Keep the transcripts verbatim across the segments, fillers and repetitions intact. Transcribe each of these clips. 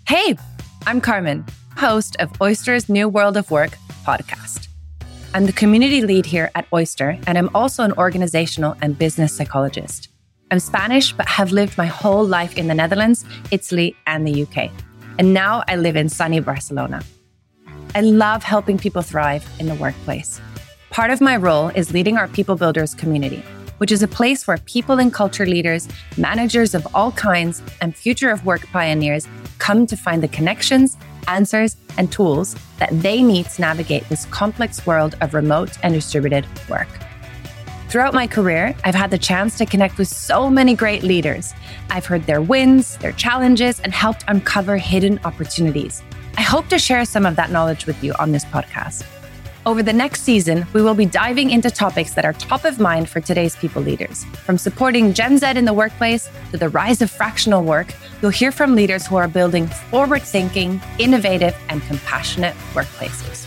Hey, I'm Carmen, host of Oyster's New World of Work podcast. I'm the community lead here at Oyster, and I'm also an organizational and business psychologist. I'm Spanish, but have lived my whole life in the Netherlands, Italy, and the U K. And now I live in sunny Barcelona. I love helping people thrive in the workplace. Part of my role is leading our People Builders community, which is a place where people and culture leaders, managers of all kinds, and future of work pioneers come to find the connections, answers, and tools that they need to navigate this complex world of remote and distributed work. Throughout my career, I've had the chance to connect with so many great leaders. I've heard their wins, their challenges, and helped uncover hidden opportunities. I hope to share some of that knowledge with you on this podcast. Over the next season, we will be diving into topics that are top of mind for today's people leaders. From supporting Gen Z in the workplace to the rise of fractional work, you'll hear from leaders who are building forward-thinking, innovative, and compassionate workplaces.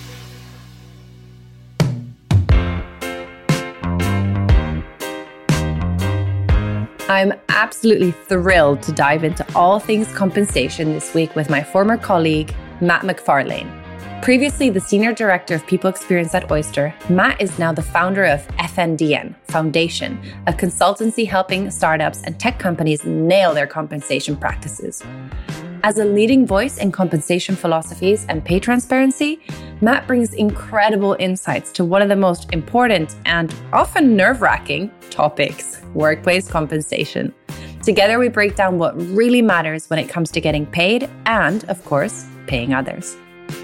I'm absolutely thrilled to dive into all things compensation this week with my former colleague, Matt McFarlane. Previously the Senior Director of People Experience at Oyster, Matt is now the founder of F N D N Foundation, a consultancy helping startups and tech companies nail their compensation practices. As a leading voice in compensation philosophies and pay transparency, Matt brings incredible insights to one of the most important and often nerve-wracking topics, workplace compensation. Together, we break down what really matters when it comes to getting paid and, of course, paying others.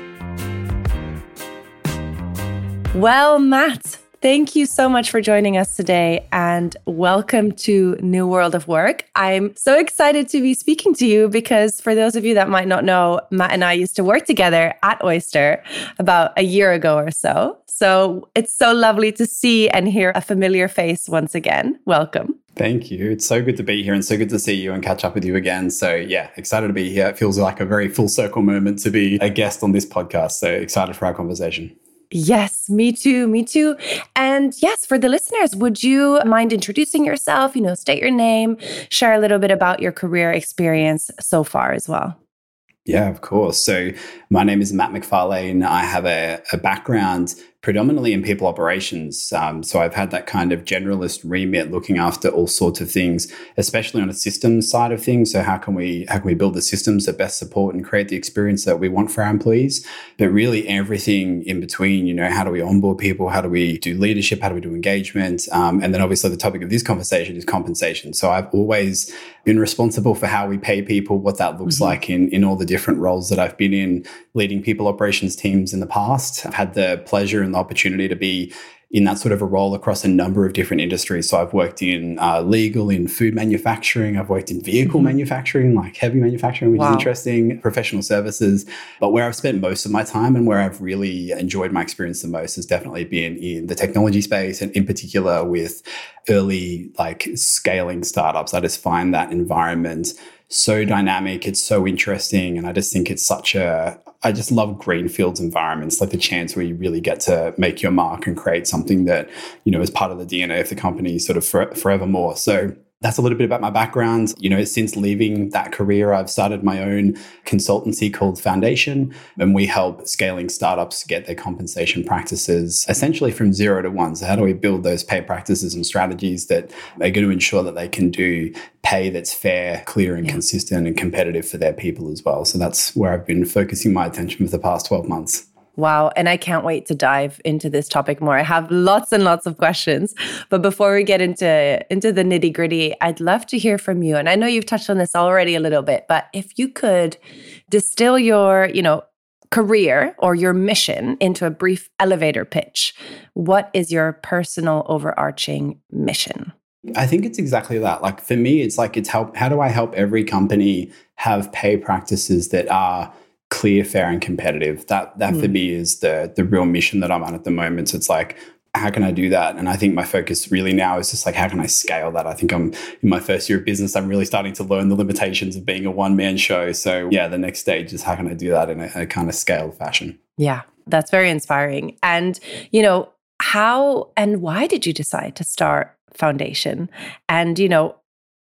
Well, Matt, thank you so much for joining us today and welcome to New World of Work. I'm so excited to be speaking to you because for those of you that might not know, Matt and I used to work together at Oyster about a year ago or so. So it's so lovely to see and hear a familiar face once again. Welcome. Thank you. It's so good to be here and so good to see you and catch up with you again. So yeah, excited to be here. It feels like a very full circle moment to be a guest on this podcast. So excited for our conversation. Yes, me too, me too. And yes, for the listeners, would you mind introducing yourself, you know, state your name, share a little bit about your career experience so far as well? Yeah, of course. So my name is Matt McFarlane. I have a, a background predominantly in people operations. Um, so I've had that kind of generalist remit looking after all sorts of things, especially on a systems side of things. So how can we how can we build the systems that best support and create the experience that we want for our employees? But really everything in between, you know, how do we onboard people? How do we do leadership? How do we do engagement? Um, and then obviously the topic of this conversation is compensation. So I've always been responsible for how we pay people, what that looks mm-hmm. like in, in all the different roles that I've been in, leading people operations teams in the past. I've had the pleasure and the opportunity to be in that sort of a role across a number of different industries. So I've worked in uh, legal, in food manufacturing. I've worked in vehicle mm-hmm. manufacturing, like heavy manufacturing, which wow. is interesting, professional services. But where I've spent most of my time and where I've really enjoyed my experience the most has definitely been in the technology space, and in particular with early like scaling startups. I just find that environment so dynamic. It's so interesting. And I just think it's such a, I just love greenfields environments, like the chance where you really get to make your mark and create something that, you know, is part of the D N A of the company sort of for, forevermore. So that's a little bit about my background. You know, since leaving that career, I've started my own consultancy called Foundation, and we help scaling startups get their compensation practices essentially from zero to one. So how do we build those pay practices and strategies that are going to ensure that they can do pay that's fair, clear, and yeah. consistent and competitive for their people as well? So that's where I've been focusing my attention for the past twelve months. Wow. And I can't wait to dive into this topic more. I have lots and lots of questions. But before we get into, into the nitty gritty, I'd love to hear from you. And I know you've touched on this already a little bit, but if you could distill your, you know, career or your mission into a brief elevator pitch, what is your personal overarching mission? I think it's exactly that. Like for me, it's like, it's help. How do I help every company have pay practices that are clear, fair, and competitive? That that mm. for me is the the real mission that I'm on at the moment. So it's like, how can I do that? And I think my focus really now is just like, how can I scale that? I think I'm in my first year of business. I'm really starting to learn the limitations of being a one-man show. So yeah, the next stage is how can I do that in a, a kind of scaled fashion? Yeah, that's very inspiring. And, you know, how and why did you decide to start Foundation? And, you know,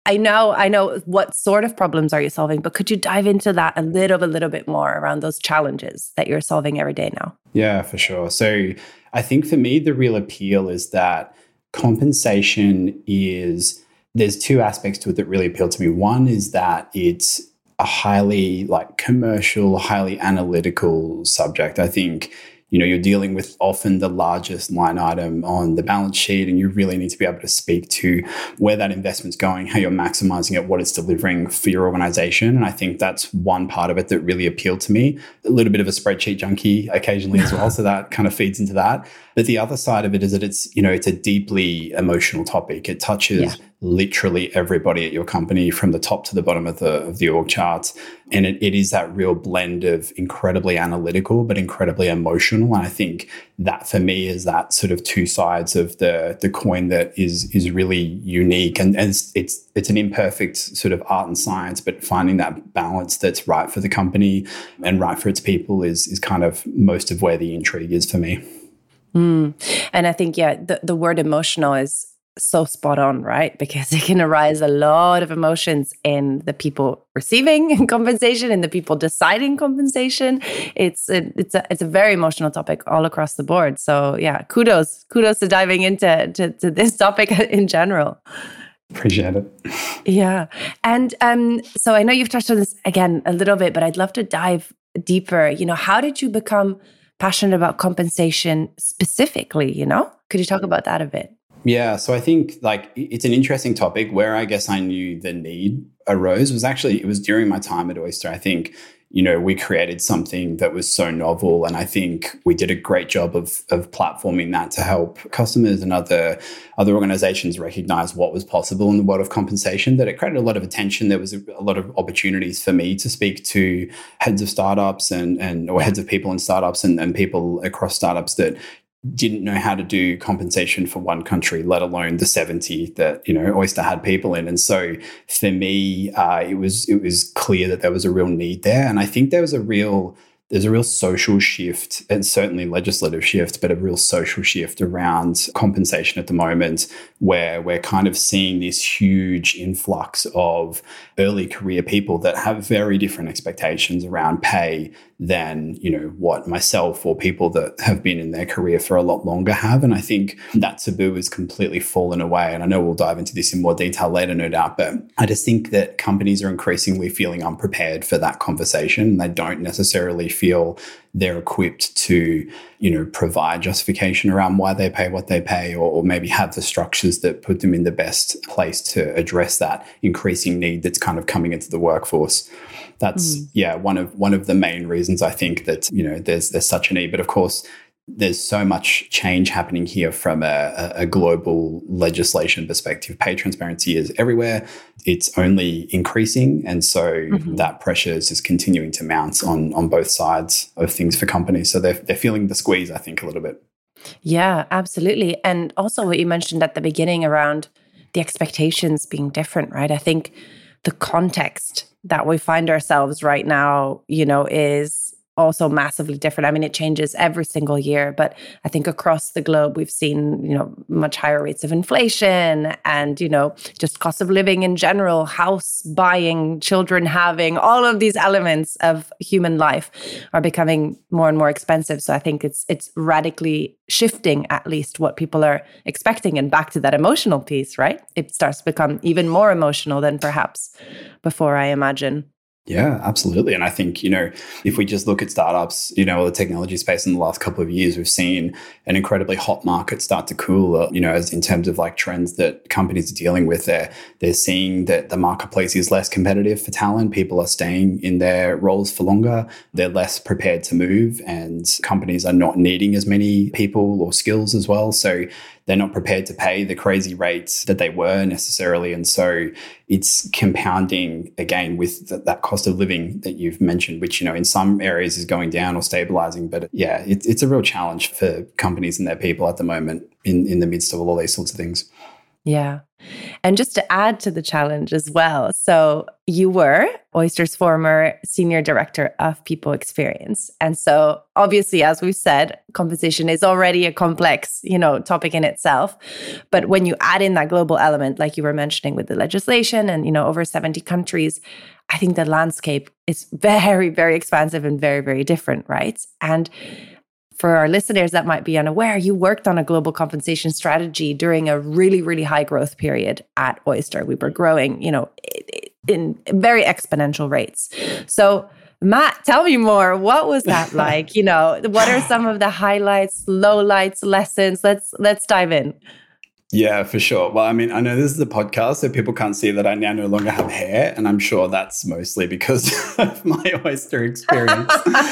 I know, I know what sort of problems are you solving, but could you dive into that a little, a little bit more around those challenges that you're solving every day now? Yeah, for sure. So I think for me, the real appeal is that compensation is, there's two aspects to it that really appeal to me. One is that it's a highly like commercial, highly analytical subject. I think, you know, you're dealing with often the largest line item on the balance sheet, and you really need to be able to speak to where that investment's going, how you're maximizing it, what it's delivering for your organization. And I think that's one part of it that really appealed to me. A little bit of a spreadsheet junkie occasionally as well, so that kind of feeds into that. But the other side of it is that it's, you know, it's a deeply emotional topic. It touches yeah. literally everybody at your company from the top to the bottom of the of the org charts. And it, it is that real blend of incredibly analytical, but incredibly emotional. And I think that for me is that sort of two sides of the, the coin that is is really unique. And, and it's, it's it's an imperfect sort of art and science, but finding that balance that's right for the company and right for its people is is kind of most of where the intrigue is for me. Mm. And I think, yeah, the, the word emotional is so spot on, right? Because it can arise a lot of emotions in the people receiving compensation and the people deciding compensation. It's a, it's a, it's a very emotional topic all across the board. So yeah, kudos, kudos to diving into to, to this topic in general. Appreciate it. Yeah. And um, so I know you've touched on this again a little bit, but I'd love to dive deeper. You know, how did you become passionate about compensation specifically, you know? Could you talk about that a bit? Yeah, so I think like it's an interesting topic. Where I guess I knew the need arose was actually, it was during my time at Oyster. I think, you know, we created something that was so novel, and I think we did a great job of of platforming that to help customers and other other organizations recognize what was possible in the world of compensation, that it created a lot of attention. There was a, a lot of opportunities for me to speak to heads of startups and, and or heads of people in startups and, and people across startups that didn't know how to do compensation for one country, let alone the seventy that, you know, Oyster had people in. And so for me, uh, it was it was clear that there was a real need there. And I think there was a real there's a real social shift, and certainly legislative shift, but a real social shift around compensation at the moment, where we're kind of seeing this huge influx of early career people that have very different expectations around pay than, you know, what myself or people that have been in their career for a lot longer have. And I think that taboo has completely fallen away. And I know we'll dive into this in more detail later, no doubt, but I just think that companies are increasingly feeling unprepared for that conversation. They don't necessarily feel they're equipped to, you know, provide justification around why they pay what they pay, or, or maybe have the structures that put them in the best place to address that increasing need that's kind of coming into the workforce. That's, mm. yeah, one of one of the main reasons I think that, you know, there's there's such a need. But of course, there's so much change happening here from a, a global legislation perspective. Pay transparency is everywhere. It's only increasing. And so mm-hmm. that pressure is just continuing to mount on, on both sides of things for companies. So they're, they're feeling the squeeze, I think, a little bit. Yeah, absolutely. And also what you mentioned at the beginning around the expectations being different, right? I think the context that we find ourselves right now, you know, is also massively different. I mean, it changes every single year, but I think across the globe, we've seen, you know, much higher rates of inflation and, you know, just cost of living in general, house buying, children having, all of these elements of human life are becoming more and more expensive. So I think it's it's radically shifting at least what people are expecting. And back to that emotional piece, right? It starts to become even more emotional than perhaps before, I imagine. Yeah, absolutely. And I think, you know, if we just look at startups, you know, the technology space in the last couple of years, we've seen an incredibly hot market start to cool, you know, as in terms of like trends that companies are dealing with. They're, they're seeing that the marketplace is less competitive for talent. People are staying in their roles for longer. They're less prepared to move, and companies are not needing as many people or skills as well. So they're not prepared to pay the crazy rates that they were necessarily. And so it's compounding again with th- that cost of living that you've mentioned, which, you know, in some areas is going down or stabilizing. But yeah, it, it's a real challenge for companies and their people at the moment in, in the midst of all these sorts of things. Yeah. And just to add to the challenge as well. So you were Oyster's former senior director of people experience. And so obviously, as we've said, compensation is already a complex, you know, topic in itself. But when you add in that global element, like you were mentioning with the legislation and, you know, over seventy countries, I think the landscape is very, very expansive and very, very different, right? And for our listeners that might be unaware, you worked on a global compensation strategy during a really, really high growth period at Oyster. We were growing, you know, in very exponential rates. So Matt, tell me more. What was that like? You know, what are some of the highlights, lowlights, lessons? Let's let's dive in. Yeah, for sure. Well, I mean, I know this is a podcast, so people can't see that I now no longer have hair, and I'm sure that's mostly because of my Oyster experience,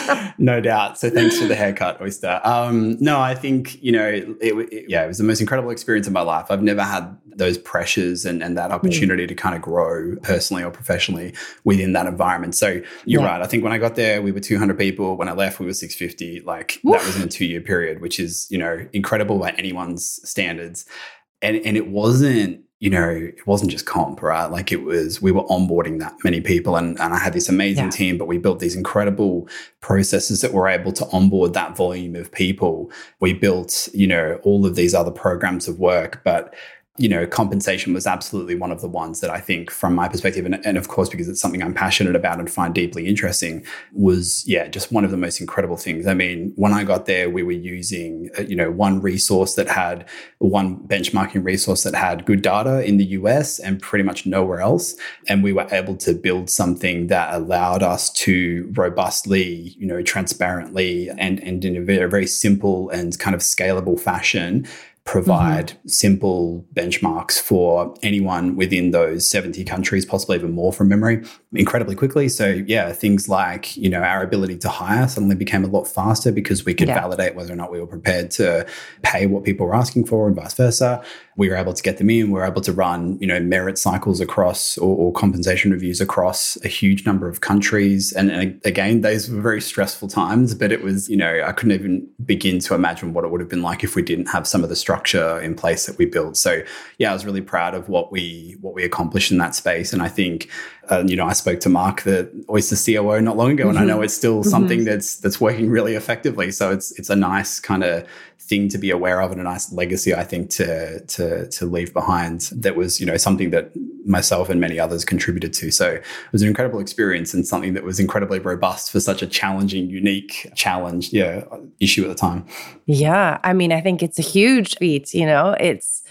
no doubt. So thanks for the haircut, Oyster. Um, no, I think, you know, it, it, yeah, it was the most incredible experience of my life. I've never had those pressures and, and that opportunity mm. to kind of grow personally or professionally within that environment. So you're yeah. right. I think when I got there, we were two hundred people. When I left, we were six hundred fifty. Like Woof. That was in a two-year period, which is, you know, incredible by anyone's standards. And and it wasn't, you know, it wasn't just comp, right? Like it was, we were onboarding that many people and, and I had this amazing yeah. team, but we built these incredible processes that were able to onboard that volume of people. We built, you know, all of these other programs of work, but you know, compensation was absolutely one of the ones that I think from my perspective, and, and of course, because it's something I'm passionate about and find deeply interesting, was, yeah, just one of the most incredible things. I mean, when I got there, we were using, uh, you know, one resource that had, one benchmarking resource that had good data in the U S and pretty much nowhere else. And we were able to build something that allowed us to robustly, you know, transparently and, and in a very, very simple and kind of scalable fashion provide mm-hmm. simple benchmarks for anyone within those seventy countries, possibly even more from memory, incredibly quickly. So yeah, things like, you know, our ability to hire suddenly became a lot faster because we could yeah. validate whether or not we were prepared to pay what people were asking for and vice versa. We were able to get them in. We were able to run, you know, merit cycles across or, or compensation reviews across a huge number of countries. And, and again, those were very stressful times, but it was, you know, I couldn't even begin to imagine what it would have been like if we didn't have some of the structure in place that we built. So yeah, I was really proud of what we what we accomplished in that space. And I think, uh, you know, I spoke to Mark, the Oyster C O O, not long ago, mm-hmm. and I know it's still mm-hmm. something that's that's working really effectively. So it's it's a nice kind of thing to be aware of and a nice legacy, I think, to to to leave behind. That was, you know, something that myself and many others contributed to. So it was an incredible experience and something that was incredibly robust for such a challenging, unique challenge, yeah, issue at the time. Yeah, I mean, I think it's a huge feat. You know, it's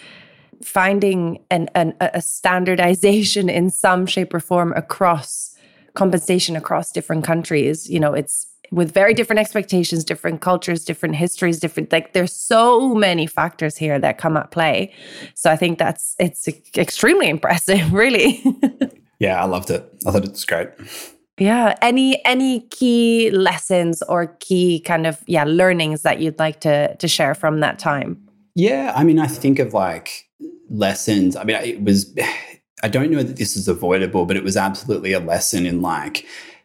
finding an, an a standardization in some shape or form across compensation across different countries. You know, it's with very different expectations, different cultures, different histories, different, like there's so many factors here that come at play. So I think that's, it's extremely impressive, really. Yeah, I loved it. I thought it was great. Yeah. Any, any key lessons or key kind of, yeah, learnings that you'd like to, to share from that time? Yeah. I mean, I think of like lessons. I mean, it was, I don't know that this is avoidable, but it was absolutely a lesson in like,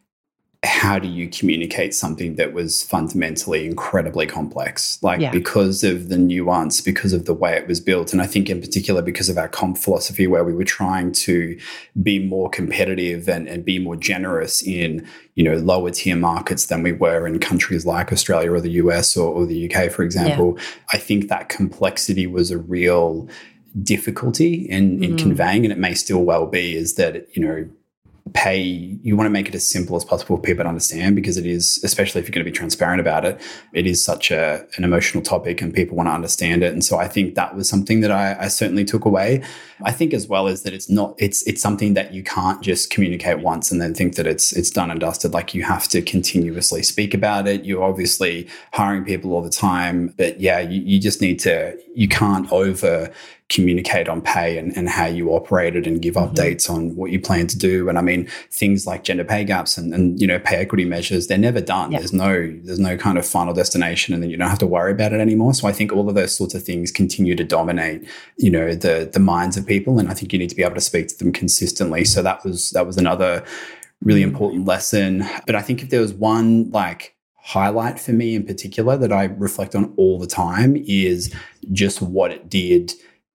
how do you communicate something that was fundamentally incredibly complex? Like yeah. because of the nuance, because of the way it was built. And I think in particular, because of our comp philosophy, where we were trying to be more competitive and, and be more generous in, you know, lower tier markets than we were in countries like Australia or the U S or, or the U K, for example. Yeah. I think that complexity was a real difficulty in, in mm. conveying, and it may still well be, is that, you know, pay, you want to make it as simple as possible for people to understand, because it is, especially if you're going to be transparent about it, it is such a, an emotional topic and people want to understand it. And so I think that was something that I, I certainly took away. I think as well is that it's not, it's it's something that you can't just communicate once and then think that it's it's done and dusted. Like you have to continuously speak about it. You're obviously hiring people all the time, but yeah, you, you just need to, you can't over communicate on pay and, and how you operate it and give mm-hmm. updates on what you plan to do. And I mean, things like gender pay gaps and, and you know, pay equity measures, they're never done. Yeah. There's no there's no kind of final destination, and then you don't have to worry about it anymore. So I think all of those sorts of things continue to dominate, you know, the the minds of people. And I think you need to be able to speak to them consistently. So that was that was another really important lesson. But I think if there was one like highlight for me in particular that I reflect on all the time, is just what it did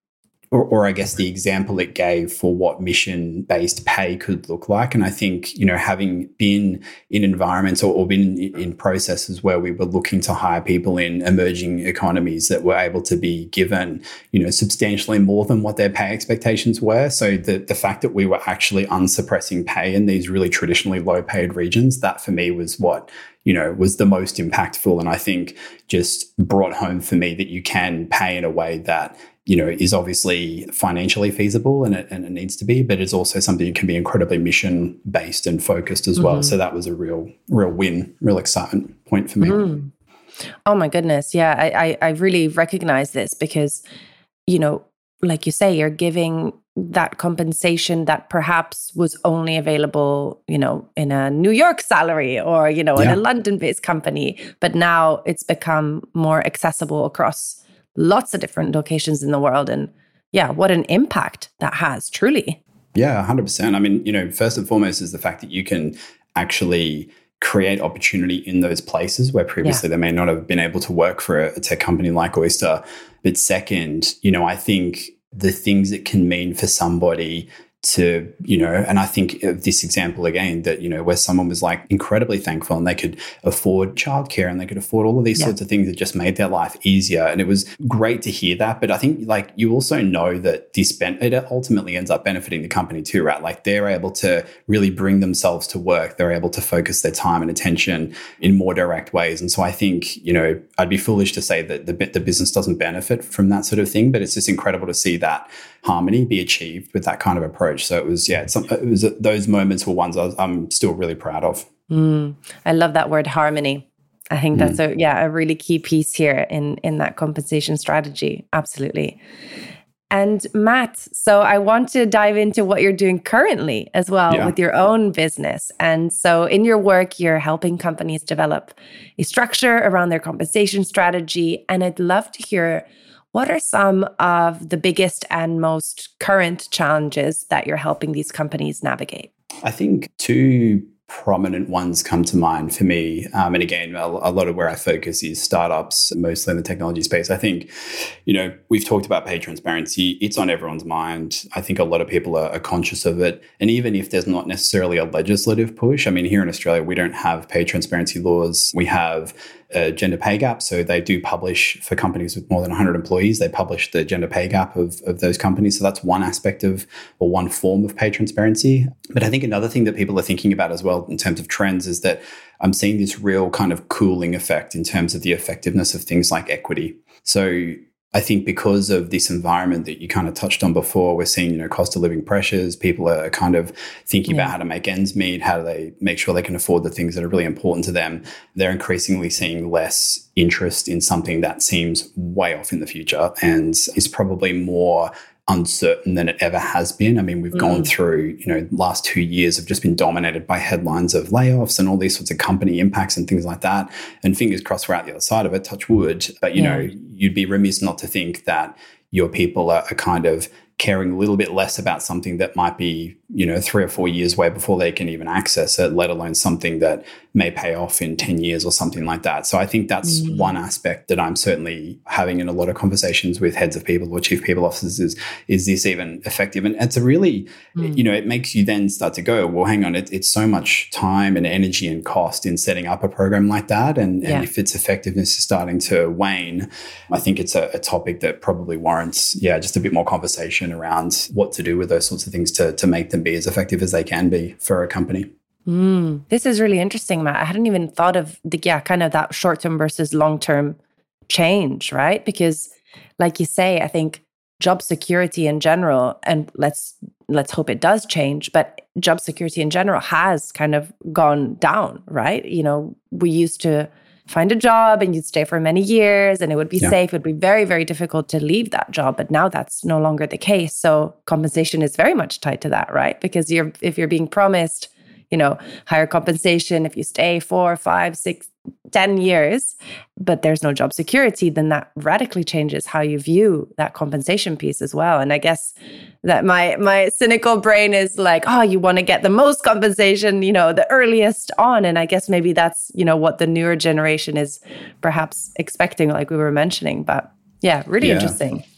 or, or I guess the example it gave for what mission-based pay could look like. And I think, you know, having been in environments or, or been in processes where we were looking to hire people in emerging economies that were able to be given, you know, substantially more than what their pay expectations were. So the, the fact that we were actually unsuppressing pay in these really traditionally low-paid regions, that for me was what, you know, was the most impactful. And I think just brought home for me that you can pay in a way that, you know, is obviously financially feasible and it, and it needs to be, but it's also something that can be incredibly mission based and focused as well. Mm-hmm. So that was a real, real win, real excitement point for me. Mm. Oh my goodness. Yeah. I, I, I really recognize this because, you know, like you say, you're giving that compensation that perhaps was only available, you know, in a New York salary or, you know, yeah. in a London-based company. But now it's become more accessible across lots of different locations in the world. And yeah, what an impact that has, truly. Yeah, one hundred percent. I mean, you know, first and foremost is the fact that you can actually create opportunity in those places where previously yeah. they may not have been able to work for a tech company like Oyster. But second, you know, I think the things it can mean for somebody to, you know, and I think of this example again that, you know, where someone was like incredibly thankful and they could afford childcare and they could afford all of these yeah. sorts of things that just made their life easier. And it was great to hear that. But I think like you also know that this, ben- it ultimately ends up benefiting the company too, right? Like they're able to really bring themselves to work. They're able to focus their time and attention in more direct ways. And so I think, you know, I'd be foolish to say that the, the business doesn't benefit from that sort of thing, but it's just incredible to see that harmony be achieved with that kind of approach. So it was, yeah, it's, it was those moments were ones I was, I'm still really proud of. Mm, I love that word, harmony. I think that's mm. a yeah a really key piece here in in that compensation strategy. Absolutely. And Matt, so I want to dive into what you're doing currently as well yeah. with your own business. And so in your work, you're helping companies develop a structure around their compensation strategy. And I'd love to hear, what are some of the biggest and most current challenges that you're helping these companies navigate? I think two prominent ones come to mind for me. Um, and again, a, a lot of where I focus is startups, mostly in the technology space. I think, you know, we've talked about pay transparency. It's on everyone's mind. I think a lot of people are, are conscious of it. And even if there's not necessarily a legislative push, I mean, here in Australia, we don't have pay transparency laws. We have a gender pay gap. So they do publish for companies with more than one hundred employees, they publish the gender pay gap of, of those companies. So that's one aspect of, or one form of pay transparency. But I think another thing that people are thinking about as well in terms of trends is that I'm seeing this real kind of cooling effect in terms of the effectiveness of things like equity. So I think because of this environment that you kind of touched on before, we're seeing, you know, cost of living pressures. People are kind of thinking yeah. about how to make ends meet, how do they make sure they can afford the things that are really important to them. They're increasingly seeing less interest in something that seems way off in the future and is probably more uncertain than it ever has been. I mean, we've mm. gone through, you know, last two years have just been dominated by headlines of layoffs and all these sorts of company impacts and things like that. And fingers crossed we're out the other side of it, touch wood. But, you yeah. know, you'd be remiss not to think that your people are, are kind of caring a little bit less about something that might be, you know, three or four years away before they can even access it, let alone something that may pay off in ten years or something like that. So I think that's mm. one aspect that I'm certainly having in a lot of conversations with heads of people or chief people officers is, is this even effective? And it's a really, mm. you know, it makes you then start to go, well, hang on, it, it's so much time and energy and cost in setting up a program like that. And, yeah. and if its effectiveness is starting to wane, I think it's a, a topic that probably warrants, yeah, just a bit more conversation around what to do with those sorts of things to, to make them be as effective as they can be for a company. Mm, this is really interesting, Matt. I hadn't even thought of the, yeah, kind of that short-term versus long-term change, right? Because like you say, I think job security in general, and let's let's hope it does change, but job security in general has kind of gone down, right? You know, we used to find a job and you'd stay for many years and it would be yeah. safe. It would be very, very difficult to leave that job. But now that's no longer the case. So compensation is very much tied to that, right? Because you're if you're being promised, you know, higher compensation, if you stay four, five, six, ten years, but there's no job security, then that radically changes how you view that compensation piece as well. And I guess that my my cynical brain is like, oh, you want to get the most compensation, you know, the earliest on. And I guess maybe that's, you know, what the newer generation is perhaps expecting, like we were mentioning. But yeah, really yeah. interesting.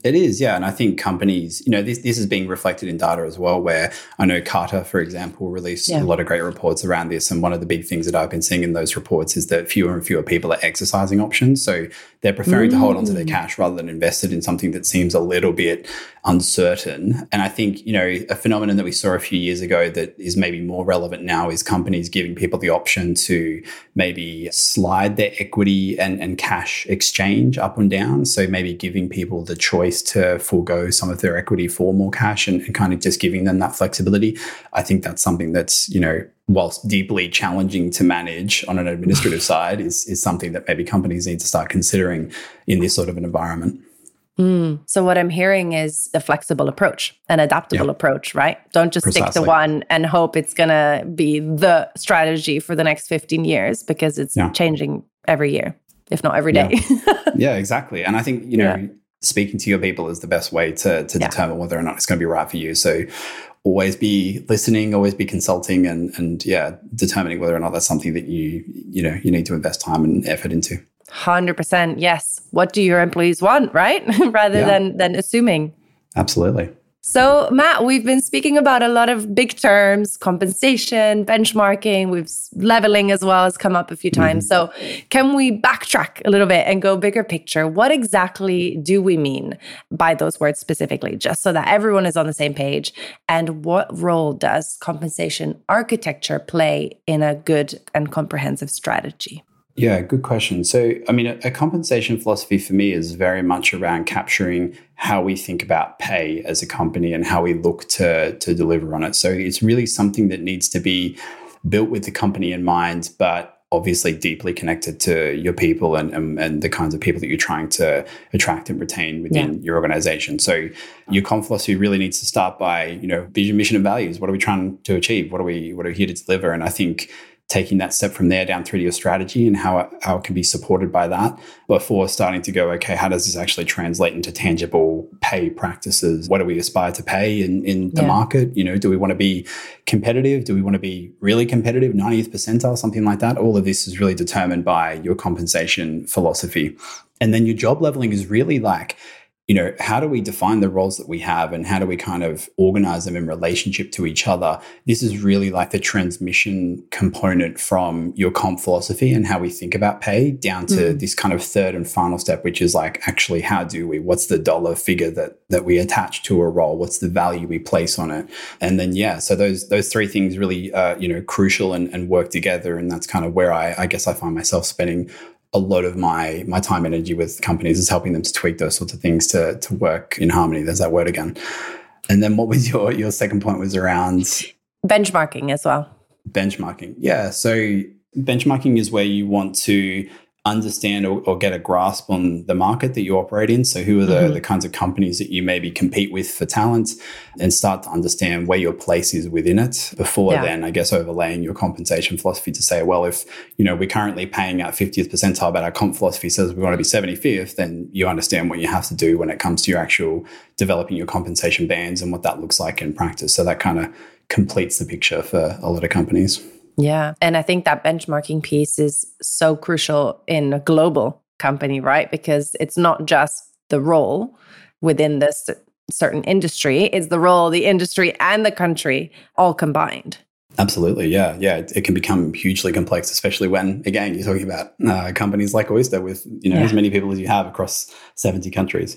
It is, yeah. And I think companies, you know, this this is being reflected in data as well, where I know Carter, for example, released yeah. a lot of great reports around this. And one of the big things that I've been seeing in those reports is that fewer and fewer people are exercising options. So they're preferring mm. to hold onto their cash rather than invest it in something that seems a little bit uncertain. And I think, you know, a phenomenon that we saw a few years ago that is maybe more relevant now is companies giving people the option to maybe slide their equity and, and cash exchange up and down. So maybe giving people the choice to forego some of their equity for more cash and, and kind of just giving them that flexibility. I think that's something that's, you know, whilst deeply challenging to manage on an administrative side, is, is something that maybe companies need to start considering in this sort of an environment. Mm. So what I'm hearing is a flexible approach, an adaptable yep. approach, right? Don't just Precisely. stick to one and hope it's going to be the strategy for the next fifteen years, because it's yeah. changing every year, if not every day. Yeah, yeah exactly. And I think, you know, yeah. speaking to your people is the best way to, to yeah. determine whether or not it's going to be right for you. So always be listening, always be consulting, and, and yeah, determining whether or not that's something that you, you know, you need to invest time and effort into. one hundred percent. Yes. What do your employees want, right? Rather yeah. than, than assuming. Absolutely. So, Matt, we've been speaking about a lot of big terms, compensation, benchmarking, we've leveling as well has come up a few times. Mm-hmm. So can we backtrack a little bit and go bigger picture? What exactly do we mean by those words specifically, just so that everyone is on the same page? And what role does compensation architecture play in a good and comprehensive strategy? Yeah, good question. So, I mean, a, a compensation philosophy for me is very much around capturing how we think about pay as a company and how we look to, to deliver on it. So it's really something that needs to be built with the company in mind, but obviously deeply connected to your people and, and, and the kinds of people that you're trying to attract and retain within yeah. your organization. So your comp philosophy really needs to start by, you know, vision, mission, and values. What are we trying to achieve? What are we, what are we here to deliver? And I think taking that step from there down through to your strategy and how it, how it can be supported by that before starting to go, okay, how does this actually translate into tangible pay practices? What do we aspire to pay in, in the yeah. market? You know, do we want to be competitive? Do we want to be really competitive, ninetieth percentile, something like that? All of this is really determined by your compensation philosophy. And then your job leveling is really like, you know, how do we define the roles that we have and how do we kind of organize them in relationship to each other? This is really like the transmission component from your comp philosophy and how we think about pay down to mm. this kind of third and final step, which is like, actually, how do we, what's the dollar figure that that we attach to a role? What's the value we place on it? And then, yeah, so those those three things really, uh, you know, crucial and, and work together. And that's kind of where I, I guess I find myself spending a lot of my my time and energy with companies, is helping them to tweak those sorts of things to to work in harmony. There's that word again. And then what was your your second point was around? Benchmarking as well. Benchmarking. Yeah. So benchmarking is where you want to understand or, or get a grasp on the market that you operate in. So who are the, mm-hmm. the kinds of companies that you maybe compete with for talent, and start to understand where your place is within it before yeah. then, I guess, overlaying your compensation philosophy to say, well, if, you know, we're currently paying our fiftieth percentile, but our comp philosophy says we want to be seventy-fifth, then you understand what you have to do when it comes to your actual developing your compensation bands and what that looks like in practice. So that kind of completes the picture for a lot of companies. Yeah. And I think that benchmarking piece is so crucial in a global company, right? Because it's not just the role within this certain industry, it's the role, the industry, and the country all combined. Absolutely. Yeah. Yeah. It, it can become hugely complex, especially when, again, you're talking about uh, companies like Oyster with, you know, yeah. as many people as you have across seventy countries.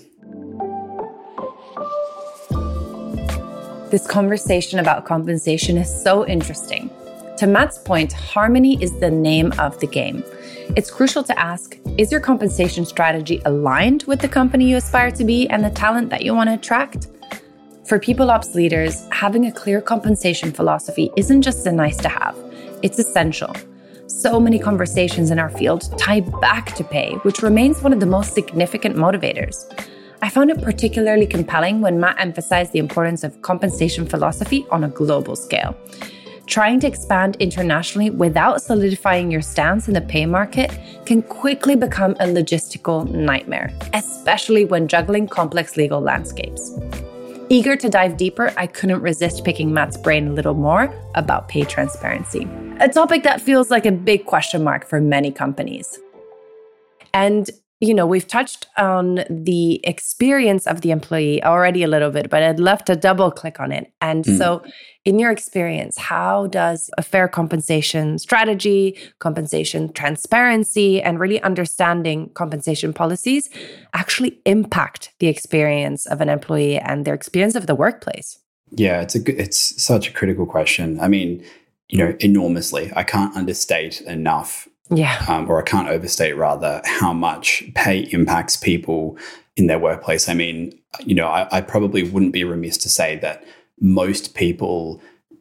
This conversation about compensation is so interesting. To Matt's point, harmony is the name of the game. It's crucial to ask, is your compensation strategy aligned with the company you aspire to be and the talent that you want to attract? For people ops leaders, having a clear compensation philosophy isn't just a nice to have, it's essential. So many conversations in our field tie back to pay, which remains one of the most significant motivators. I found it particularly compelling when Matt emphasized the importance of compensation philosophy on a global scale. Trying to expand internationally without solidifying your stance in the pay market can quickly become a logistical nightmare, especially when juggling complex legal landscapes. Eager to dive deeper, I couldn't resist picking Matt's brain a little more about pay transparency, a topic that feels like a big question mark for many companies. And You know, we've touched on the experience of the employee already a little bit, but I'd love to double click on it. And mm. so in your experience, how does a fair compensation strategy, compensation transparency, and really understanding compensation policies actually impact the experience of an employee and their experience of the workplace? Yeah, it's a it's such a critical question. I mean, you know, enormously. I can't understate enough. Yeah. Um, or I can't overstate rather how much pay impacts people in their workplace. I mean, you know, I, I probably wouldn't be remiss to say that most people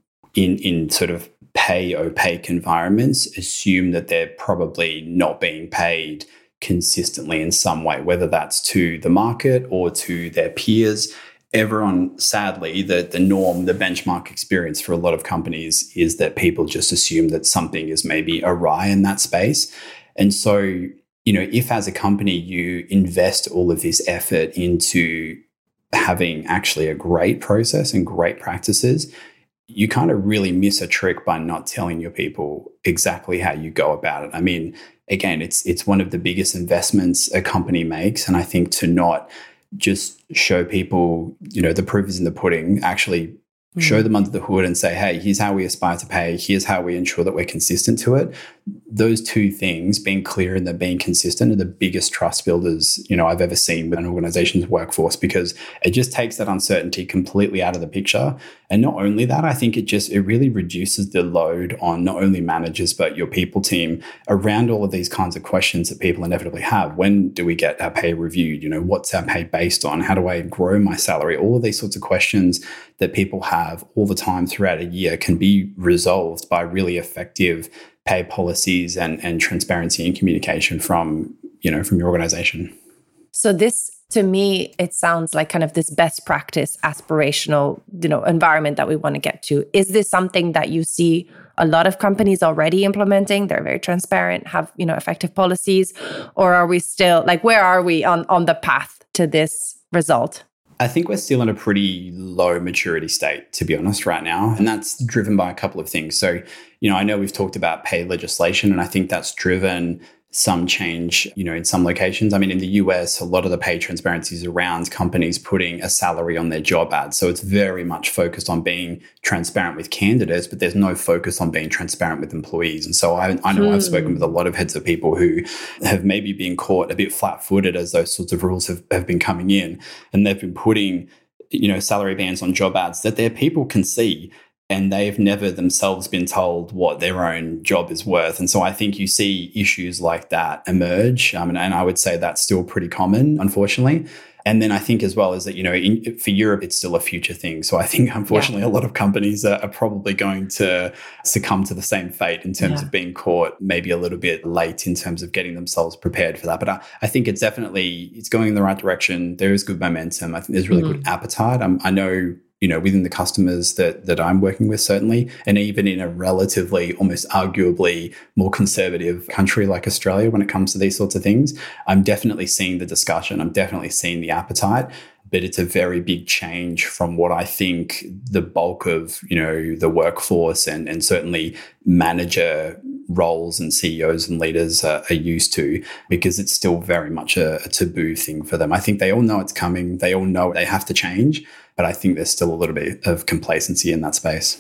in in sort of pay opaque environments assume that they're probably not being paid consistently in some way, whether that's to the market or to their peers. Everyone, sadly, the, the norm, the benchmark experience for a lot of companies is that people just assume that something is maybe awry in that space. And so, you know, if as a company you invest all of this effort into having actually a great process and great practices, you kind of really miss a trick by not telling your people exactly how you go about it. I mean, again, it's it's one of the biggest investments a company makes. And I think to not just show people, you know, the proof is in the pudding, actually mm-hmm. show them under the hood and say, hey, here's how we aspire to pay. Here's how we ensure that we're consistent to it. Those two things, being clear and then being consistent, are the biggest trust builders, you know, I've ever seen with an organization's workforce, because it just takes that uncertainty completely out of the picture. And not only that, I think it just, it really reduces the load on not only managers, but your people team around all of these kinds of questions that people inevitably have. When do we get our pay reviewed? You know, what's our pay based on? How do I grow my salary? All of these sorts of questions that people have all the time throughout a year can be resolved by really effective pay policies and, and transparency and communication from, you know, from your organization. So this, to me, it sounds like kind of this best practice, aspirational, you know, environment that we want to get to. Is this something that you see a lot of companies already implementing? They're very transparent, have, you know, effective policies, or are we still like, where are we on, on the path to this result? I think we're still in a pretty low maturity state, to be honest, right now. And that's driven by a couple of things. So, you know, I know we've talked about pay legislation, and I think that's driven some change, you know, in some locations. I mean, in the U S, a lot of the pay transparency is around companies putting a salary on their job ads. So it's very much focused on being transparent with candidates, but there's no focus on being transparent with employees. And so I, I know hmm. I've spoken with a lot of heads of people who have maybe been caught a bit flat-footed as those sorts of rules have, have been coming in, and they've been putting, you know, salary bands on job ads that their people can see, and they've never themselves been told what their own job is worth. And so I think you see issues like that emerge. Um, and, and I would say that's still pretty common, unfortunately. And then I think as well is that, you know, in, for Europe, it's still a future thing. So I think, unfortunately, yeah. a lot of companies are, are probably going to succumb to the same fate in terms yeah. of being caught maybe a little bit late in terms of getting themselves prepared for that. But I, I think it's definitely, it's going in the right direction. There is good momentum. I think there's really mm-hmm. good appetite. Um, I know, you know, within the customers that that I'm working with, certainly, and even in a relatively, almost arguably more conservative country like Australia when it comes to these sorts of things, I'm definitely seeing the discussion. I'm definitely seeing the appetite, but it's a very big change from what I think the bulk of, you know, the workforce and, and certainly manager roles and C E Os and leaders are, are used to, because it's still very much a, a taboo thing for them. I think they all know it's coming. They all know they have to change. But I think there's still a little bit of complacency in that space.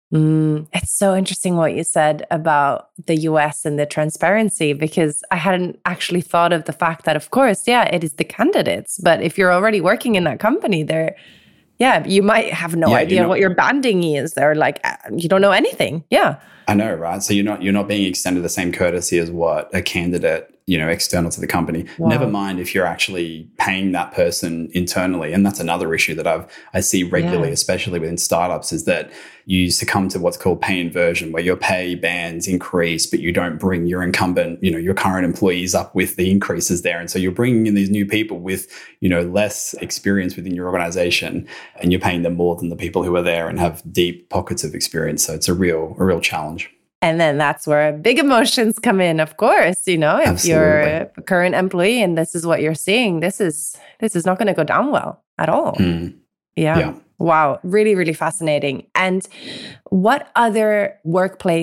Mm, it's so interesting what you said about the U S and the transparency, because I hadn't actually thought of the fact that, of course, yeah, it is the candidates. But if you're already working in that company, there, yeah, you might have no yeah, idea not, what your banding is. They're like, you don't know anything. Yeah. I know, right? So you're not you're not being extended the same courtesy as what a candidate, you know, external to the company. Wow. Never mind if you're actually paying that person internally. And that's another issue that I've I see regularly, yeah. especially within startups, is that you succumb to what's called pay inversion, where your pay bands increase, but you don't bring your incumbent, you know, your current employees up with the increases there. And so you're bringing in these new people with, you know, less experience within your organization, and you're paying them more than the people who are there and have deep pockets of experience. So it's a real, a real challenge. And then that's where big emotions come in, of course. You know, if Absolutely. You're a current employee and this is what you're seeing, this is this is not going to go down well at all. Mm. Yeah. yeah. Wow. Really, really fascinating. And what other workplace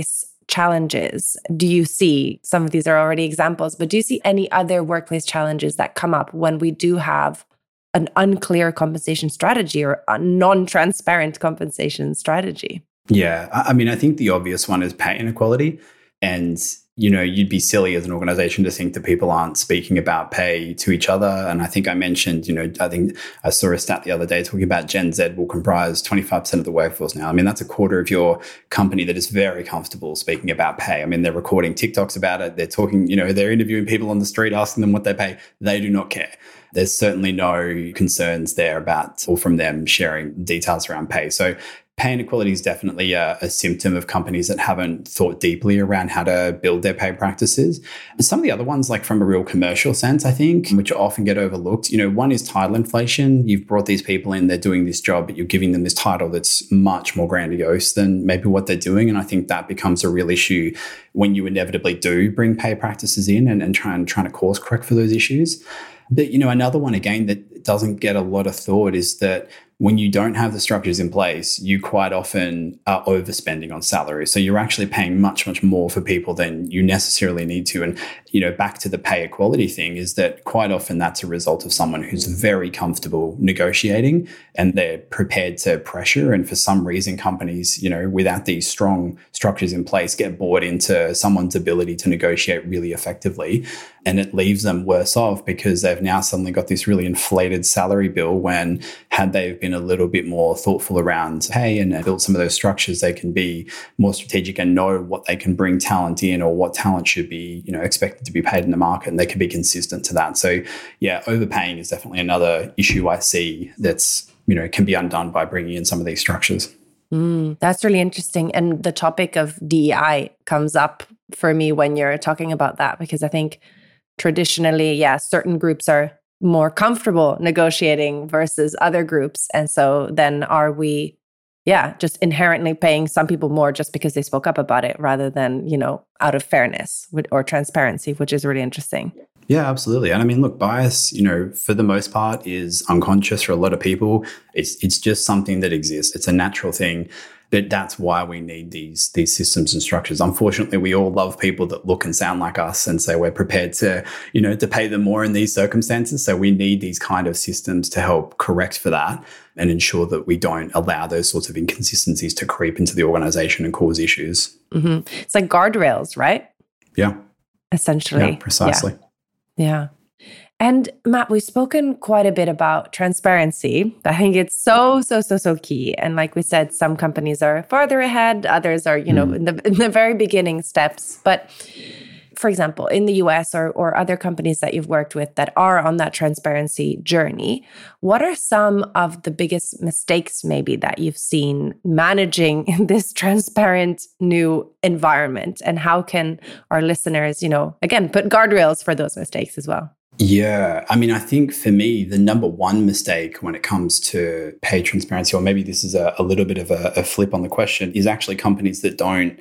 challenges do you see? Some of these are already examples, but do you see any other workplace challenges that come up when we do have an unclear compensation strategy or a non-transparent compensation strategy? Yeah, I mean, I think the obvious one is pay inequality. And, you know, you'd be silly as an organization to think that people aren't speaking about pay to each other. And I think I mentioned, you know, I think I saw a stat the other day talking about Gen Z will comprise twenty-five percent of the workforce now. I mean, that's a quarter of your company that is very comfortable speaking about pay. I mean, they're recording TikToks about it. They're talking, you know, they're interviewing people on the street, asking them what they pay. They do not care. There's certainly no concerns there about, or from them sharing details around pay. So pay inequality is definitely a, a symptom of companies that haven't thought deeply around how to build their pay practices. And some of the other ones, like from a real commercial sense, I think, which often get overlooked, you know, one is title inflation. You've brought these people in, they're doing this job, but you're giving them this title that's much more grandiose than maybe what they're doing. And I think that becomes a real issue when you inevitably do bring pay practices in and, and try and trying to course correct for those issues. But, you know, another one, again, that doesn't get a lot of thought is that when you don't have the structures in place, you quite often are overspending on salary. So you're actually paying much, much more for people than you necessarily need to. And, you know, back to the pay equality thing is that quite often that's a result of someone who's very comfortable negotiating and they're prepared to pressure. And for some reason, companies, you know, without these strong structures in place, get bought into someone's ability to negotiate really effectively. And it leaves them worse off because they've now suddenly got this really inflated salary bill when had they been a little bit more thoughtful around pay and built some of those structures, they can be more strategic and know what they can bring talent in or what talent should be, you know, expected to be paid in the market, and they can be consistent to that. So yeah, overpaying is definitely another issue I see that's, you know, can be undone by bringing in some of these structures. Mm, that's really interesting. And the topic of D E I comes up for me when you're talking about that, because I think traditionally, yeah, certain groups are more comfortable negotiating versus other groups. And so then are we, yeah, just inherently paying some people more just because they spoke up about it rather than, you know, out of fairness or transparency, which is really interesting. Yeah, absolutely. And I mean, look, bias, you know, for the most part is unconscious for a lot of people. It's it's just something that exists. It's a natural thing. But that's why we need these these systems and structures. Unfortunately, we all love people that look and sound like us, and so we're prepared to, you know, to pay them more in these circumstances. So we need these kind of systems to help correct for that and ensure that we don't allow those sorts of inconsistencies to creep into the organization and cause issues. Mm-hmm. It's like guardrails, right? Yeah. Essentially. Yeah, precisely. Yeah. yeah. And Matt, we've spoken quite a bit about transparency. I think it's so, so, so, so key. And like we said, some companies are farther ahead. Others are, you know, mm. in the in the very beginning steps. But for example, in the U S or, or other companies that you've worked with that are on that transparency journey, what are some of the biggest mistakes maybe that you've seen managing in this transparent new environment? And how can our listeners, you know, again, put guardrails for those mistakes as well? Yeah. I mean, I think for me, the number one mistake when it comes to pay transparency, or maybe this is a, a little bit of a, a flip on the question, is actually companies that don't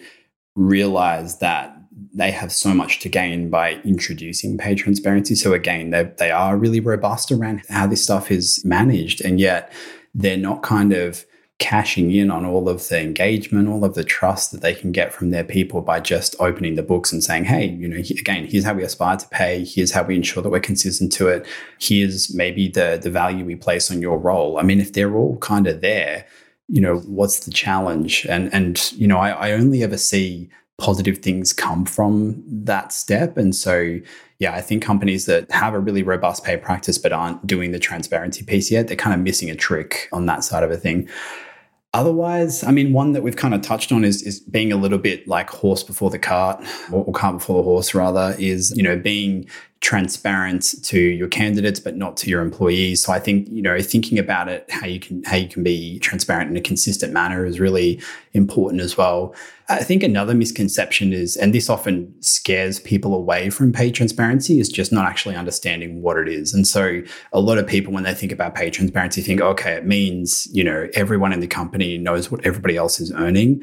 realize that they have so much to gain by introducing pay transparency. So again, they they are really robust around how this stuff is managed, and yet they're not kind of cashing in on all of the engagement, all of the trust that they can get from their people by just opening the books and saying, hey, you know, again, here's how we aspire to pay. Here's how we ensure that we're consistent to it. Here's maybe the, the value we place on your role. I mean, if they're all kind of there, you know, what's the challenge? And, and you know, I, I only ever see positive things come from that step. And so, yeah, I think companies that have a really robust pay practice but aren't doing the transparency piece yet, they're kind of missing a trick on that side of a thing. Otherwise, I mean, one that we've kind of touched on is, is being a little bit like horse before the cart, or, or cart before the horse rather, is, you know, being transparent to your candidates, but not to your employees. So I think, you know, thinking about it, how you can how you can be transparent in a consistent manner is really important as well. I think another misconception is, and this often scares people away from pay transparency, is just not actually understanding what it is. And so a lot of people, when they think about pay transparency, think, okay, it means, you know, everyone in the company knows what everybody else is earning.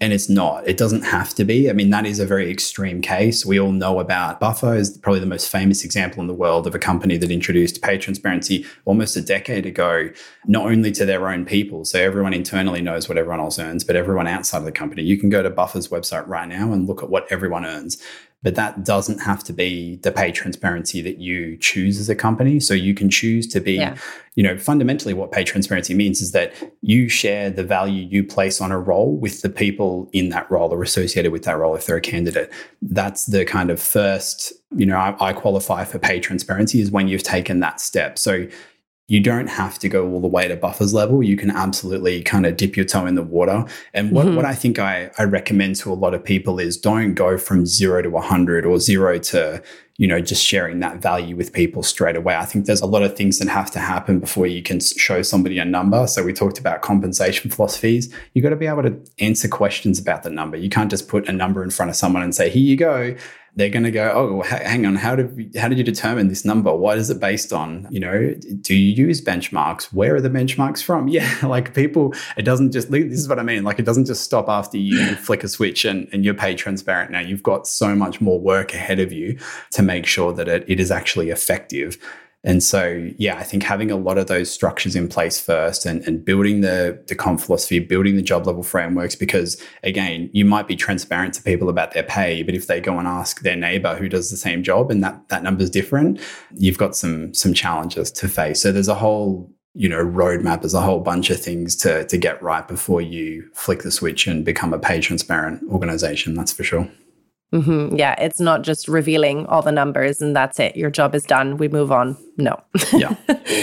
And it's not. It doesn't have to be. I mean, that is a very extreme case. We all know about Buffer is probably the most famous example in the world of a company that introduced pay transparency almost a decade ago, not only to their own people, so everyone internally knows what everyone else earns, but everyone outside of the company. You can go to Buffer's website right now and look at what everyone earns. But that doesn't have to be the pay transparency that you choose as a company. So you can choose to be, yeah. you know, fundamentally what pay transparency means is that you share the value you place on a role with the people in that role or associated with that role if they're a candidate. That's the kind of first, you know, I, I qualify for pay transparency is when you've taken that step. So you don't have to go all the way to Buffer's level. You can absolutely kind of dip your toe in the water. And what, mm-hmm. what I think I, I recommend to a lot of people is don't go from zero to one hundred or zero to, you know, just sharing that value with people straight away. I think there's a lot of things that have to happen before you can show somebody a number. So we talked about compensation philosophies. You got to be able to answer questions about the number. You can't just put a number in front of someone and say, here you go. They're going to go, oh, hang on, how did how did you determine this number? What is it based on? You know, do you use benchmarks? Where are the benchmarks from? Yeah, like people, it doesn't just, this is what I mean, like it doesn't just stop after you flick a switch and, and you're paid transparent. Now you've got so much more work ahead of you to make sure that it, it is actually effective. And so, yeah, I think having a lot of those structures in place first and, and building the, the comp philosophy, building the job level frameworks, because again, you might be transparent to people about their pay, but if they go and ask their neighbor who does the same job and that, that number is different, you've got some, some challenges to face. So there's a whole, you know, roadmap, there's a whole bunch of things to, to get right before you flick the switch and become a pay transparent organization. That's for sure. Mm-hmm. Yeah, it's not just revealing all the numbers and that's it. Your job is done. We move on. No. Yeah.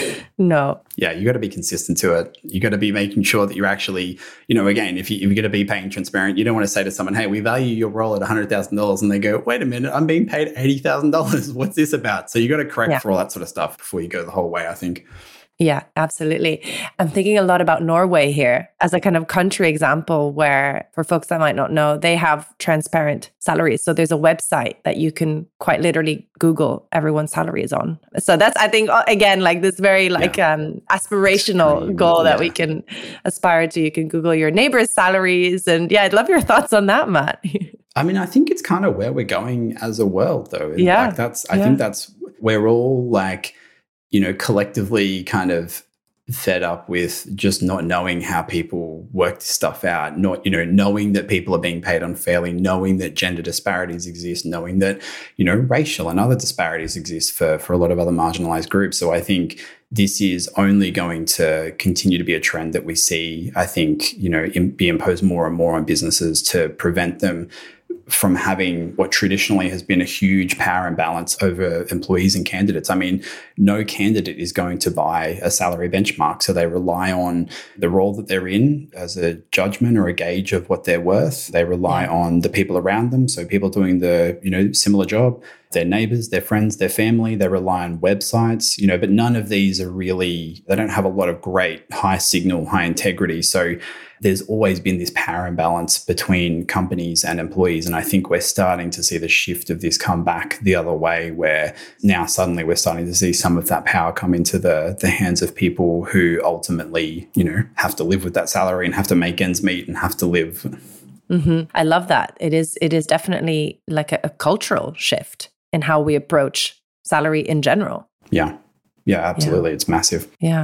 No. Yeah, you got to be consistent to it. You got to be making sure that you're actually, you know, again, if, you, if you're going to be paying transparent, you don't want to say to someone, hey, we value your role at one hundred thousand dollars. And they go, wait a minute, I'm being paid eighty thousand dollars. What's this about? So you got to correct yeah. for all that sort of stuff before you go the whole way, I think. Yeah, absolutely. I'm thinking a lot about Norway here as a kind of country example where, for folks that might not know, they have transparent salaries. So there's a website that you can quite literally Google everyone's salaries on. So that's, I think, again, like this very like yeah. um, aspirational Extreme, goal yeah. that we can aspire to. You can Google your neighbors' salaries. And yeah, I'd love your thoughts on that, Matt. I mean, I think it's kind of where we're going as a world, though. Yeah. Like that's, I yeah. think that's, we're all like, you know, collectively kind of fed up with just not knowing how people work this stuff out, not, you know, knowing that people are being paid unfairly, knowing that gender disparities exist, knowing that, you know, racial and other disparities exist for, for a lot of other marginalized groups. So I think this is only going to continue to be a trend that we see, I think, you know, in, be imposed more and more on businesses to prevent them from having what traditionally has been a huge power imbalance over employees and candidates. I mean, no candidate is going to buy a salary benchmark. So they rely on the role that they're in as a judgment or a gauge of what they're worth. They rely yeah. on the people around them. So people doing the, you know, similar job, their neighbors, their friends, their family. They rely on websites, you know, but none of these are really, they don't have a lot of great high signal, high integrity. So there's always been this power imbalance between companies and employees. And I think we're starting to see the shift of this come back the other way, where now suddenly we're starting to see some of that power come into the, the hands of people who ultimately, you know, have to live with that salary and have to make ends meet and have to live. Mm-hmm. I love that. It is, it is definitely like a, a cultural shift in how we approach salary in general. Yeah. Yeah, absolutely. Yeah. It's massive. Yeah.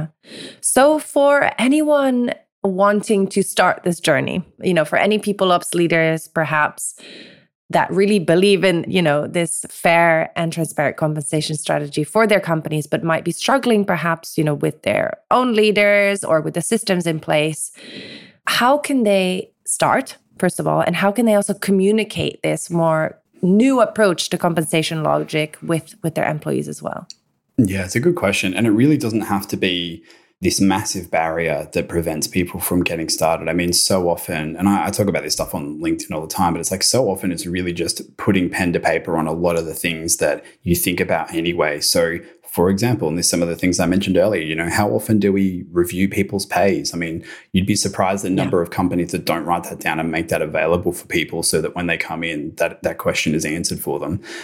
So for anyone wanting to start this journey, you know, for any people ops leaders, perhaps that really believe in, you know, this fair and transparent compensation strategy for their companies, but might be struggling perhaps, you know, with their own leaders or with the systems in place, how can they start, first of all, and how can they also communicate this more new approach to compensation logic with, with their employees as well? Yeah, it's a good question. And it really doesn't have to be this massive barrier that prevents people from getting started. I mean, so often, and I, I talk about this stuff on LinkedIn all the time, but it's like so often it's really just putting pen to paper on a lot of the things that you think about anyway. So for example, and there's some of the things I mentioned earlier, you know, how often do we review people's pays? I mean, you'd be surprised the number yeah. of companies that don't write that down and make that available for people so that when they come in, that, that question is answered for them.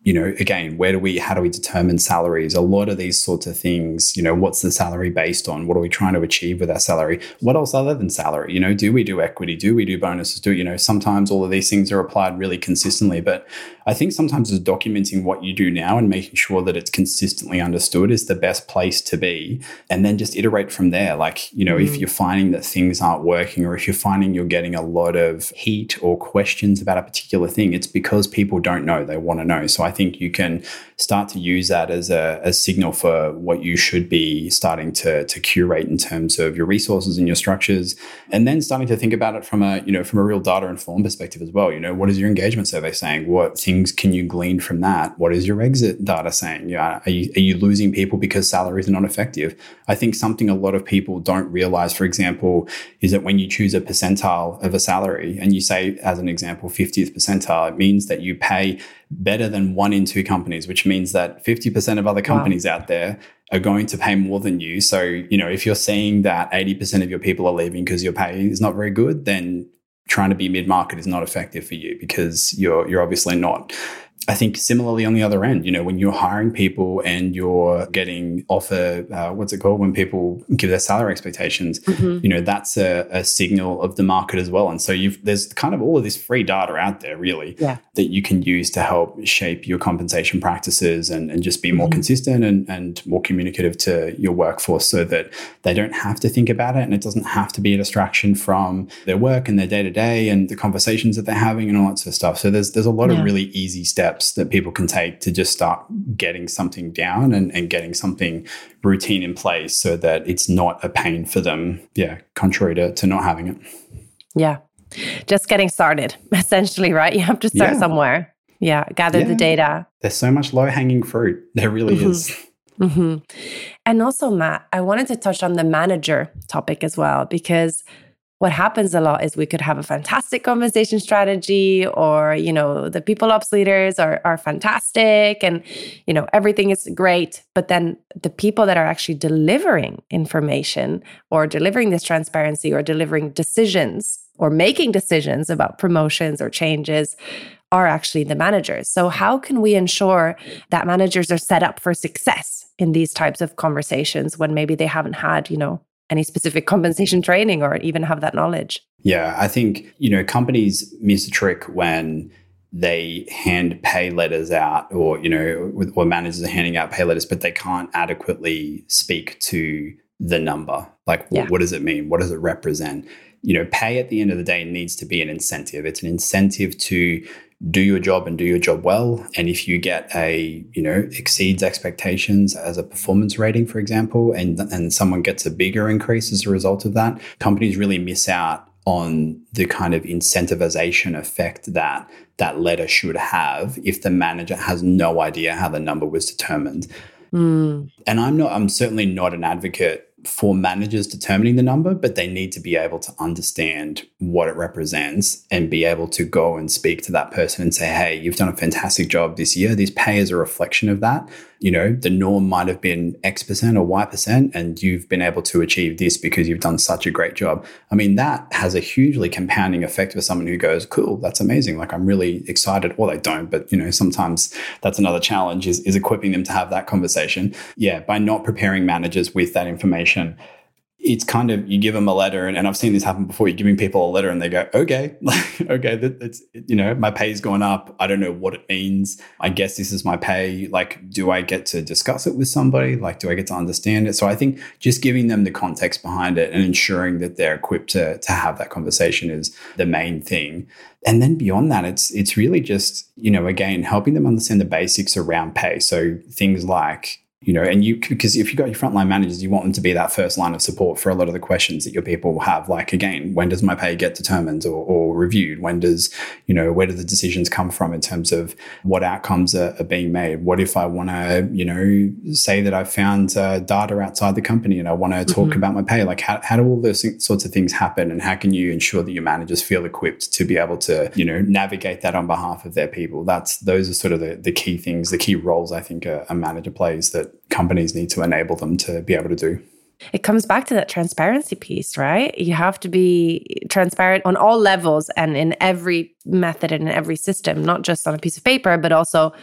you know, again, where do we, how do we determine salaries? A lot of these sorts of things, you know, what's the salary based on? What are we trying to achieve with our salary? What else other than salary? You know, do we do equity? Do we do bonuses? Do, you know, sometimes all of these things are applied really consistently. But I think sometimes it's documenting what you do now and making sure that it's consistently understood is the best place to be. And then just iterate from there. Like, you know, mm. if you're finding that things aren't working, or if you're finding you're getting a lot of heat or questions about a particular thing, it's because people don't know, they want to know. So I think you can start to use that as a, a signal for what you should be starting to, to curate in terms of your resources and your structures, and then starting to think about it from a, you know, from a real data informed perspective as well. You know, what is your engagement survey saying? What things can you glean from that? What is your exit data saying? Yeah, are you, are you losing people because salaries are not effective? I think something a lot of people don't realize, for example, is that when you choose a percentile of a salary and you say, as an example, fiftieth percentile, it means that you pay better than one in two companies, which means that fifty percent of other companies wow. out there are going to pay more than you. So, you know, if you're seeing that eighty percent of your people are leaving because your pay is not very good, then trying to be mid-market is not effective for you because you're you're obviously not. I think similarly on the other end, you know, when you're hiring people and you're getting offer, uh, what's it called, when people give their salary expectations, mm-hmm. you know, that's a, a signal of the market as well. And so you've there's kind of all of this free data out there, really, yeah. that you can use to help shape your compensation practices and, and just be more mm-hmm. consistent and, and more communicative to your workforce so that they don't have to think about it and it doesn't have to be a distraction from their work and their day-to-day and the conversations that they're having and all that sort of stuff. So there's there's a lot yeah. of really easy steps that people can take to just start getting something down and, and getting something routine in place so that it's not a pain for them. Yeah, contrary to, to not having it. Yeah. Just getting started, essentially, right? You have to start yeah. somewhere. Yeah. Gather yeah. the data. There's so much low-hanging fruit. There really mm-hmm. is. Mm-hmm. And also, Matt, I wanted to touch on the manager topic as well, because what happens a lot is we could have a fantastic compensation strategy, or, you know, the people ops leaders are, are fantastic and, you know, everything is great. But then the people that are actually delivering information or delivering this transparency or delivering decisions or making decisions about promotions or changes are actually the managers. So how can we ensure that managers are set up for success in these types of conversations when maybe they haven't had, you know, any specific compensation training or even have that knowledge? Yeah, I think, you know, companies miss a trick when they hand pay letters out or, you know, or managers are handing out pay letters, but they can't adequately speak to the number. Like, yeah. what does it mean? What does it represent? You know, pay at the end of the day needs to be an incentive. It's an incentive to do your job and do your job well. And if you get a, you know, exceeds expectations as a performance rating, for example, and, and someone gets a bigger increase as a result of that, companies really miss out on the kind of incentivization effect that that letter should have if the manager has no idea how the number was determined. Mm. And I'm not, I'm certainly not an advocate for managers determining the number, but they need to be able to understand what it represents and be able to go and speak to that person and say, hey, you've done a fantastic job this year. This pay is a reflection of that. You know, the norm might have been X percent or Y percent, and you've been able to achieve this because you've done such a great job. I mean, that has a hugely compounding effect for someone who goes, cool, that's amazing. Like, I'm really excited. Well, they don't, but, you know, sometimes that's another challenge is, is equipping them to have that conversation. Yeah, by not preparing managers with that information, it's kind of, you give them a letter, and, and I've seen this happen before. You're giving people a letter and they go, okay, okay, that, that's, you know, my pay's gone up. I don't know what it means. I guess this is my pay. Like, do I get to discuss it with somebody? Like, do I get to understand it? So I think just giving them the context behind it and ensuring that they're equipped to, to have that conversation is the main thing. And then beyond that, it's it's really just, you know, again, helping them understand the basics around pay. So things like, you know, and you, because if you've got your frontline managers, you want them to be that first line of support for a lot of the questions that your people have. Like, again, when does my pay get determined or, or reviewed? When does, you know, where do the decisions come from in terms of what outcomes are, are being made? What if I want to, you know, say that I've found uh, data outside the company and I want to talk mm-hmm. about my pay? Like, how, how do all those sorts of things happen? And how can you ensure that your managers feel equipped to be able to, you know, navigate that on behalf of their people? That's, those are sort of the, the key things, the key roles I think a, a manager plays that companies need to enable them to be able to do. It comes back to that transparency piece, right? You have to be transparent on all levels and in every method and in every system, not just on a piece of paper, but also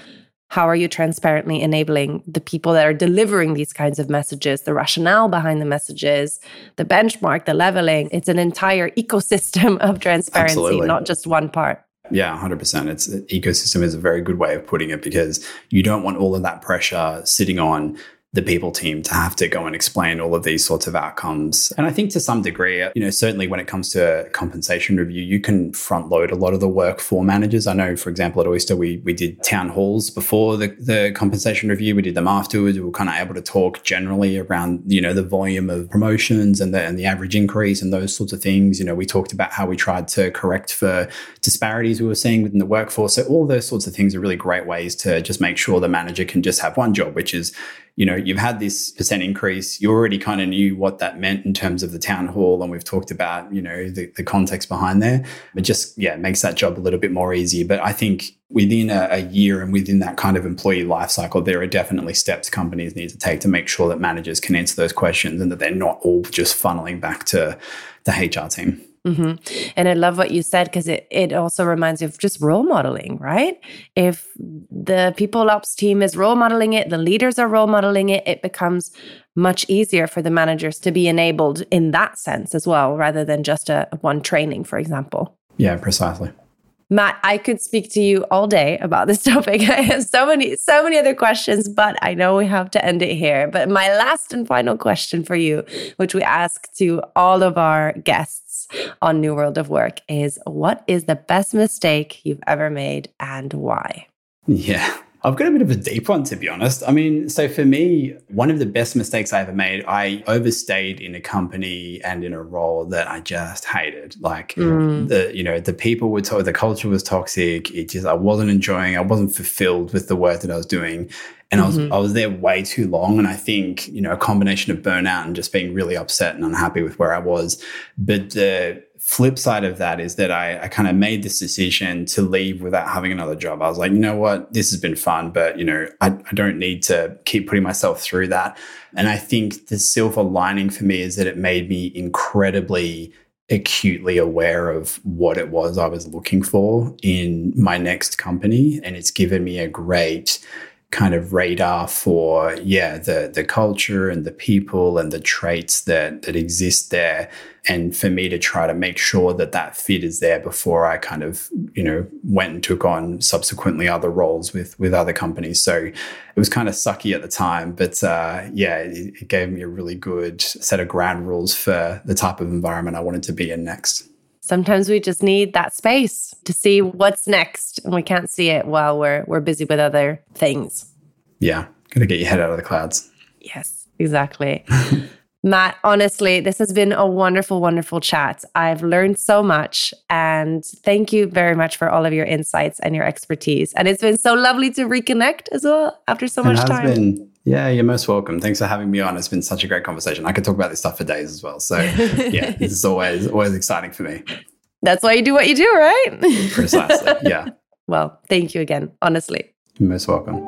How are you transparently enabling the people that are delivering these kinds of messages, the rationale behind the messages, the benchmark, the leveling? It's an entire ecosystem of transparency, Absolutely. Not just one part. Yeah, one hundred percent. It's ecosystem is a very good way of putting it, because you don't want all of that pressure sitting on the people team to have to go and explain all of these sorts of outcomes. And I think to some degree, you know, certainly when it comes to compensation review, you can front load a lot of the work for managers. I know, for example, at Oyster, we we did town halls before the, the compensation review. We did them afterwards. We were kind of able to talk generally around, you know, the volume of promotions and the, and the average increase and those sorts of things. You know, we talked about how we tried to correct for disparities we were seeing within the workforce. So all those sorts of things are really great ways to just make sure the manager can just have one job, which is, you know, you've had this percent increase. You already kind of knew what that meant in terms of the town hall. And we've talked about, you know, the, the context behind there. It just, yeah, makes that job a little bit more easy. But I think within a, a year and within that kind of employee life cycle, there are definitely steps companies need to take to make sure that managers can answer those questions and that they're not all just funneling back to the H R team. Mm-hmm. And I love what you said, because it, it also reminds you of just role modeling, right? If the people ops team is role modeling it, the leaders are role modeling it, it becomes much easier for the managers to be enabled in that sense as well, rather than just a one training, for example. Yeah, precisely. Matt, I could speak to you all day about this topic. I have so many, so many other questions, but I know we have to end it here. But my last and final question for you, which we ask to all of our guests on New World of Work, is what is the best mistake you've ever made and why? Yeah. I've got a bit of a deep one, to be honest. I mean, so for me, one of the best mistakes I ever made, I overstayed in a company and in a role that I just hated. Like mm. the, you know, the people were, to- the culture was toxic. It just, I wasn't enjoying, I wasn't fulfilled with the work that I was doing. And mm-hmm. I was, I was there way too long. And I think, you know, a combination of burnout and just being really upset and unhappy with where I was. But the flip side of that is that I, I kind of made this decision to leave without having another job. I was like, you know what, this has been fun, but, you know, I, I don't need to keep putting myself through that. And I think the silver lining for me is that it made me incredibly acutely aware of what it was I was looking for in my next company. And it's given me a great kind of radar for, yeah, the the culture and the people and the traits that that exist there. And for me to try to make sure that that fit is there before I kind of, you know, went and took on subsequently other roles with with other companies. So it was kind of sucky at the time, but uh, yeah, it, it gave me a really good set of ground rules for the type of environment I wanted to be in next. Sometimes we just need that space to see what's next, and we can't see it while we're we're busy with other things. Yeah, got to get your head out of the clouds. Yes, exactly. Matt, honestly, this has been a wonderful, wonderful chat. I've learned so much, and thank you very much for all of your insights and your expertise. And it's been so lovely to reconnect as well after so much it has time. Been, yeah, you're most welcome. Thanks for having me on. It's been such a great conversation. I could talk about this stuff for days as well. So yeah, this is always, always exciting for me. That's why you do what you do, right? Precisely, yeah. Well, thank you again, honestly. You're most welcome.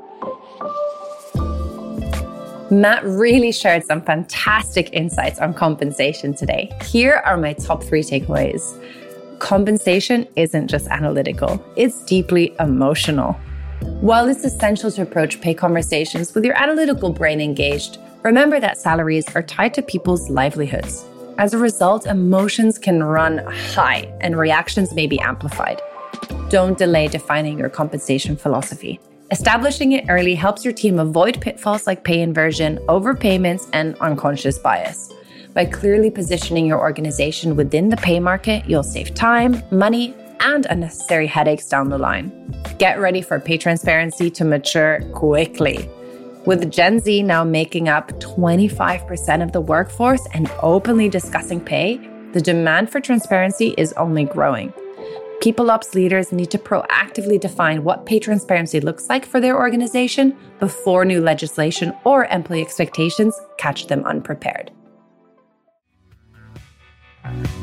Matt really shared some fantastic insights on compensation today. Here are my top three takeaways. Compensation isn't just analytical, it's deeply emotional. While it's essential to approach pay conversations with your analytical brain engaged, remember that salaries are tied to people's livelihoods. As a result, emotions can run high and reactions may be amplified. Don't delay defining your compensation philosophy. Establishing it early helps your team avoid pitfalls like pay inversion, overpayments, and unconscious bias. By clearly positioning your organization within the pay market, you'll save time, money, and unnecessary headaches down the line. Get ready for pay transparency to mature quickly. With Gen Z now making up twenty-five percent of the workforce and openly discussing pay, the demand for transparency is only growing. People ops leaders need to proactively define what pay transparency looks like for their organization before new legislation or employee expectations catch them unprepared.